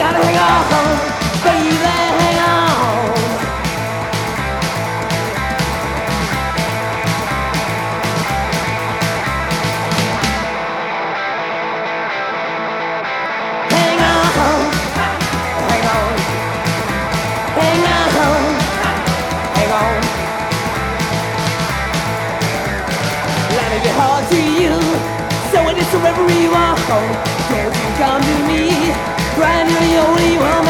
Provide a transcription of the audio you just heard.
gotta hang on, baby, hang on. Hang on, hang on, hang on, hang on. Let me get hard to you, so it is forever you are. Don't you come to me, crying you're the only one.